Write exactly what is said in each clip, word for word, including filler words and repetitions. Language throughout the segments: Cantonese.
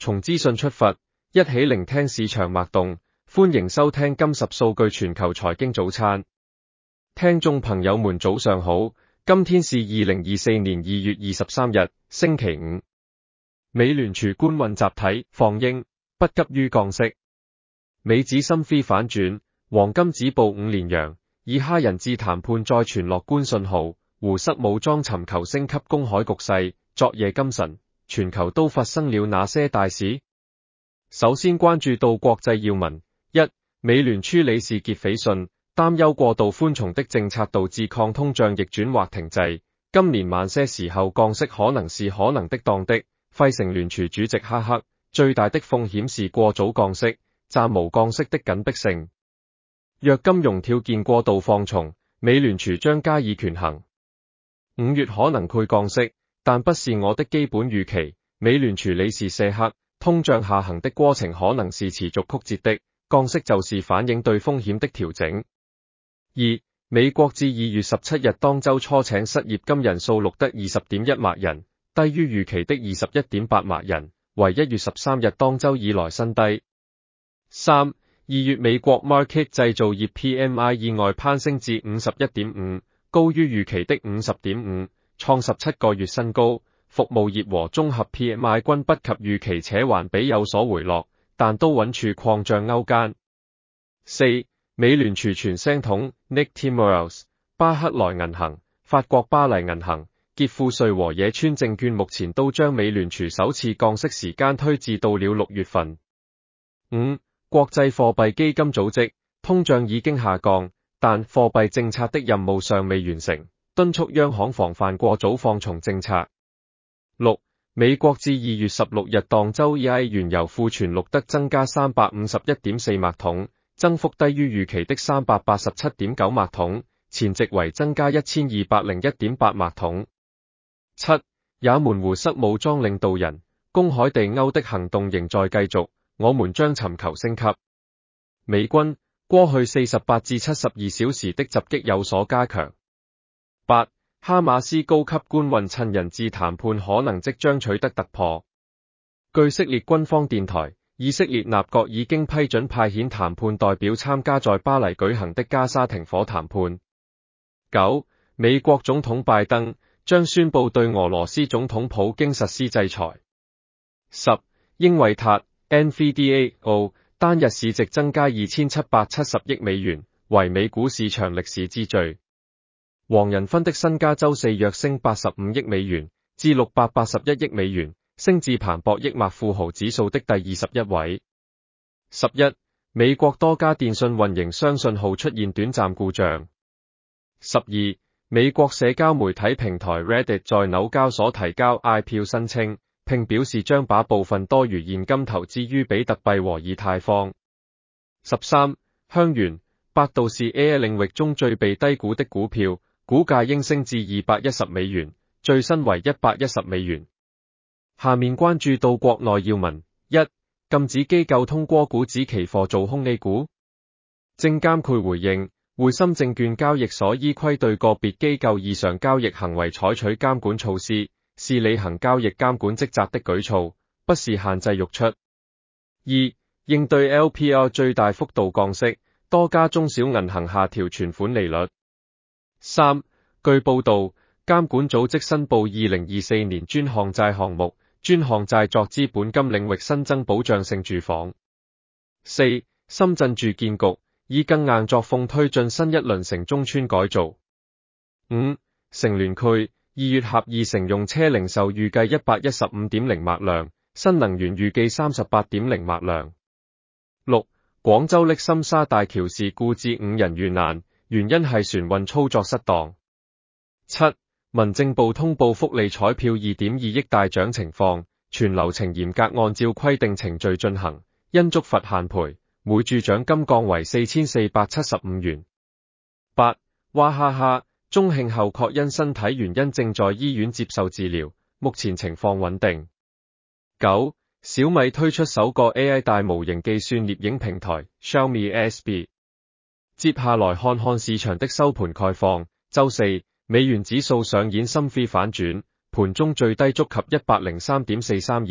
從資訊出發，一起聆聽市場脈動。歡迎收聽金十數據全球財經早餐。聽眾朋友們早上好，今天是二零二四年二月二十三日，星期五。美聯儲官運集體放鷹，不急於降息。美指深 V 反轉，黃金指報五連陽，以哈人質談判再傳樂觀信號，胡塞武裝尋求升級公海局勢。昨夜今晨，全球都發生了哪些大事？首先關注到國際要聞。一、美聯儲理事傑斐遜擔憂過度寬鬆的政策導致抗通脹逆轉或停滯，今年晚些時候降息可能是可能的當的。費城聯儲主席哈克，最大的風險是過早降息，暫無降息的緊迫性。若金融條件過度放鬆，美聯儲將加以權衡。五月可能會降息，但不是我的基本預期。美聯儲理事謝克，通脹下行的過程可能是持續曲折的。降息就是反映對風險的調整。二、美國至二月十七日當週初請失業金人數錄得二十點一萬人，低於預期的二十一點八萬人，為一月十三日當週以來新低。三、二月美國 Markit 製造業 P M I 意外攀升至五十一點五，高於預期的五十點五，創十七個月新高。服務業和綜合 P M I 均不及預期且還比有所回落，但都穩處擴張區間。四、美聯儲傳聲筒 Nick Timiraos， 巴克萊銀行、法國巴黎銀行、傑富瑞和野村證券目前都將美聯儲首次降息時間推至到了六月份。五、國際貨幣基金組織，通脹已經下降，但貨幣政策的任務尚未完成，敦促央行防範過早放鬆政策。六、美國至二月十六日當週 E I 原油庫存錄得增加三百五十一點四萬桶，增幅低於預期的三百八十七點九萬桶，前值為增加一千二百零一點八萬桶。七、也門胡塞武裝領導人公海地歐的行動仍在繼續，我們將尋求升級。美軍過去四十八至七十二小時的襲擊有所加強。八、哈馬斯高級官員趁人質談判可能即將取得突破。據以色列軍方電台，以色列納國已經批准派遣談判代表參加在巴黎舉行的加沙停火談判。九、美國總統拜登將宣布對俄羅斯總統普京實施制裁。十、英偉達 N V D A O 單日市值增加二千七百七十億美元，為美股市場歷史之最。黃仁勳的身家周四躍升八十五億美元，至六百八十一億美元，升至彭博億萬富豪指數的第二十一位。十一、美國多家電信運營商信號出現短暫故障。十二、美國社交媒體平台 Reddit 在紐交所提交 I P O 申請，並表示將把部分多餘現金投資於比特幣和以太坊。十三、香元，百度是 A I 領域中最被低估的股票。股價應升至二百一十美元，最新為一百一十美元。下面關注到國內要聞。一、禁止機構通過股指期貨做空 A 股。證監會回應，匯深證券交易所依規對個別機構異常交易行為採取監管措施，是履行交易監管職責的舉措，不是限制釋出。二、應對 L P R 最大幅度降息，多家中小銀行下調存款利率。三、據報道，監管組織申報二零二四年專項債項目，專項債作資本金領域新增保障性住房。四、深圳住建局以更硬作風推進新一輪城中村改造。五、乘聯炬二月合二乘用車零售預計一百一十五點零萬輛，新能源預計三十八點零萬輛。六、廣州瀝心沙大橋事故致五人遇難，原因係船運操作失當。七、民政部通報福利彩票二點二億大獎情況，全流程嚴格按照規定程序進行，因觸罰限賠，每注獎金降為四千四百七十五元。八、娃哈哈，中慶後確因身體原因正在醫院接受治療，目前情況穩定。九、小米推出首個 A I 大模型計算獵影平台 Xiaomi S B。接下來看看市場的收盤概況。周四，美元指數上演深 V 反轉，盤中最低觸及一百零三點四三二，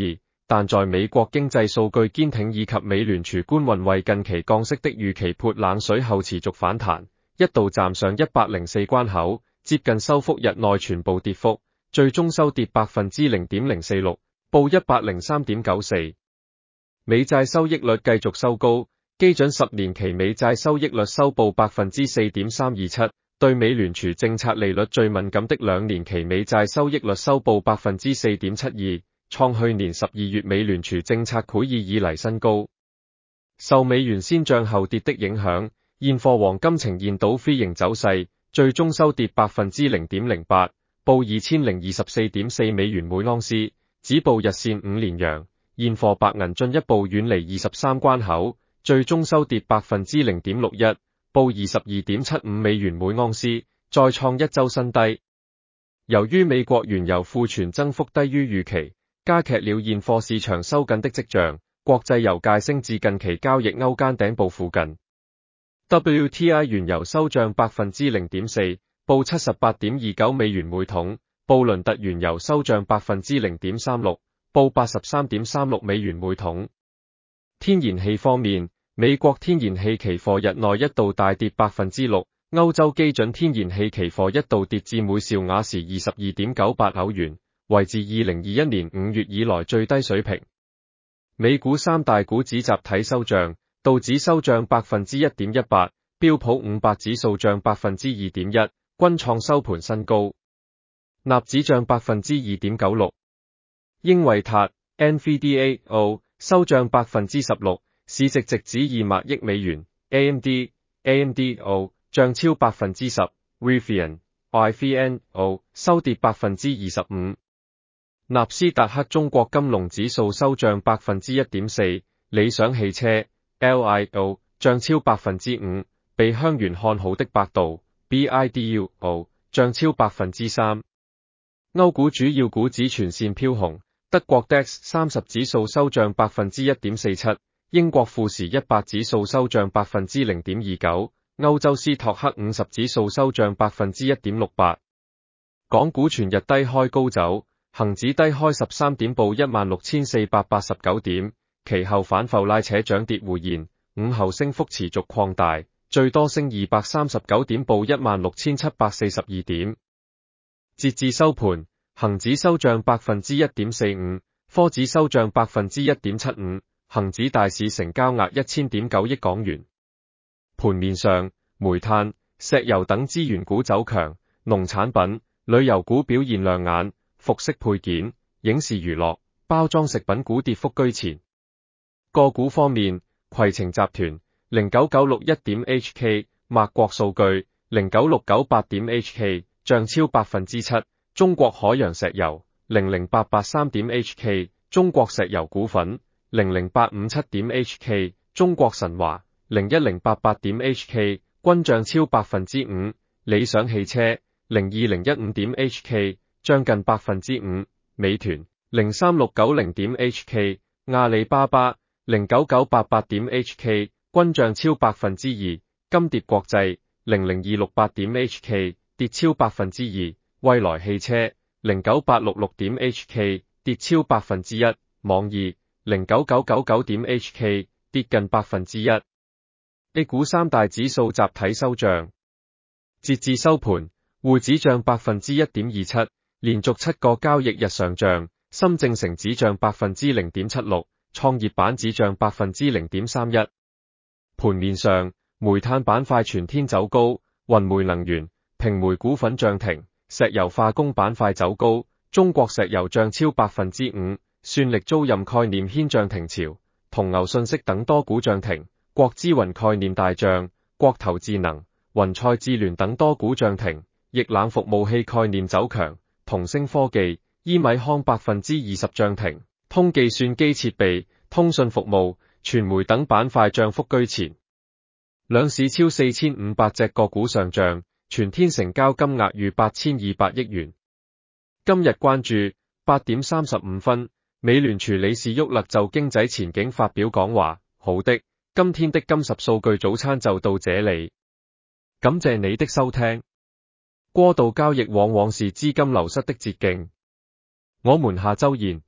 但在美國經濟數據堅挺以及美聯儲官員為近期降息的預期潑冷水後持續反彈，一度站上一百零四關口，接近收復日內全部跌幅，最終收跌百分之零點零四六，報一百零三點九四。美債收益率繼續收高，基準十年期美債收益率收報百分之四點三二七，對美聯儲政策利率最敏感的兩年期美債收益率收報百分之四點七二，創去年十二月美聯儲政策會議以嚟新高。受美元先漲後跌的影響，現貨黃金呈現倒 V 型走勢，最終收跌百分之零點零八，報二千零二十四點四美元每盎司，止步日線五連陽。現貨白銀進一步遠離二十三關口，最終收跌百分之零點六一，報二十二點七五美元每盎司，再創一周新低。由於美國原油庫存增幅低於預期，加劇了現貨市場收緊的跡象，國際油價升至近期交易區間頂部附近。W T I 原油收漲百分之零點四，報七十八點二九美元每桶；布倫特原油收漲百分之零點三六，報八十三點三六美元每桶。天然氣方面，美國天然氣期貨日內一度大跌百分之六，歐洲基準天然氣期貨一度跌至每兆瓦時二十二點九八歐元，為自二零二一年五月以來最低水平。美股三大股指集體收漲，道指收漲百分之一點一八，標普五百指數漲百分之二點一，均創收盤新高。納指漲百分之二點九六。英偉達 N V D A O 收漲百分之十六，市值直指二萬億美元。A M D A M D O 漲超百分之十 ，Rivian I V N O 收跌百分之二十五。納斯達克中國金龍指數收漲百分之一點四，理想汽車 L I O 漲超百分之五，被香園看好的百度 B I D U O 漲超百分之三。歐股主要股指全線飄紅，德國 D A X 三十指數收漲百分之一點四七，英國富時一百指數收漲百分之零點二九，歐洲斯托克五十指數收漲百分之一點六八。港股全日低開高走，恒指低開十三點報一萬六千四百八十九點，其後反覆拉扯漲跌互現，午後升幅持續擴大，最多升二百三十九點報一萬六千七百四十二點。截至收盤，恒指收漲百分之一點四五，科指收漲百分之一點七五，恒指大市成交額一千點九億港元。盤面上，煤炭、石油等資源股走強，農產品、旅遊股表現亮眼，服飾配件、影視娛樂、包裝食品股跌幅居前。個股方面，攜程集團零九九六一點 H K， 麥國數據零九六九八點 H K， 漲超百分之七。中國海洋石油零零八八三點 H K， 中國石油股份零零八五七點 H K， 中國神華零一零八八點 H K， 均漲超百分之五。理想汽車零二零一五點 H K， 漲近百分之五。美團零三六九零點 H K， 阿里巴巴零九九八八點 H K， 均漲超百分之二。金蝶國際零零二六八點 H K， 跌超百分之二。蔚來汽車零九八六六點 H K， 跌超百分之一。網易零九九九九點 H K， 跌近百分之一。A 股三大指數集體收漲，截至收盤，滬指漲百分之一點二七，連續七個交易日上漲。深證成指漲百分之零點七六，創業板指漲百分之零點三一。盤面上，煤炭板塊全天走高，雲煤能源、平煤股份漲停。石油化工板塊走高，中國石油漲超百分之五，算力租賃概念牽漲停潮，同牛信息等多股漲停，國資雲概念大漲，國投智能、雲賽智聯等多股漲停，液冷服務器概念走強，同星科技、伊米康百分之二十漲停，通計算機設備、通訊服務、傳媒等板塊漲幅居前。兩市超四千五百隻個股上漲。全天成交金額逾八千二百億元。今日關注八點三十五分，美聯儲理事沃勒就經濟前景發表講話。好的，今天的金十數據早餐就到這裡，感謝你的收聽。過度交易往往是資金流失的捷徑，我們下周見。